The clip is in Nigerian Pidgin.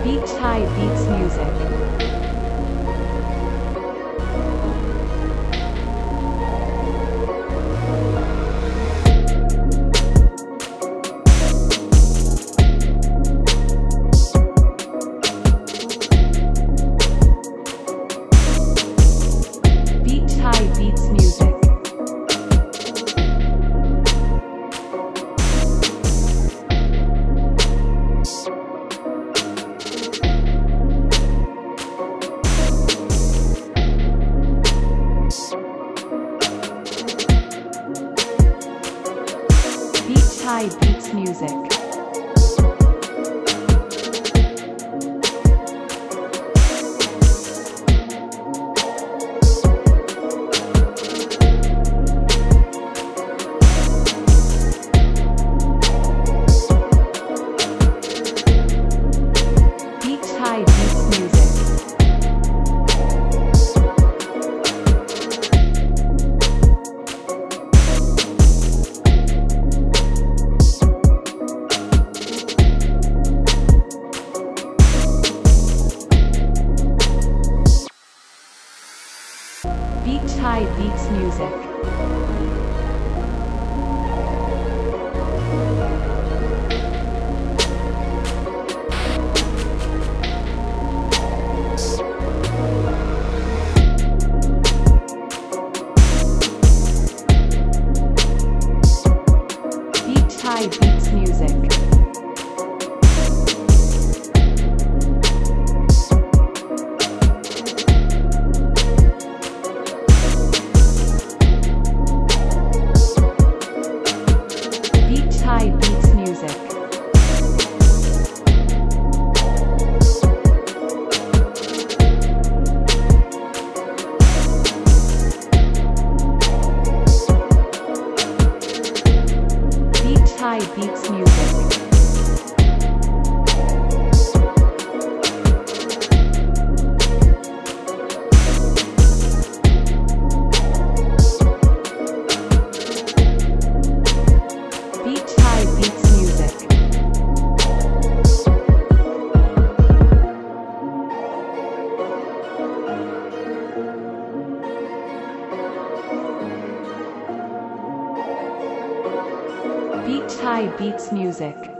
Beach High Beats Music. Beach High Beats Music. Beach High Beats Music. Beach High Beats Music. Beach High Beats Music. Beach High Beats Music. Beach High Beats Music. Beach High Beats Music. Beach High Beats Music. Beach High Beats Music.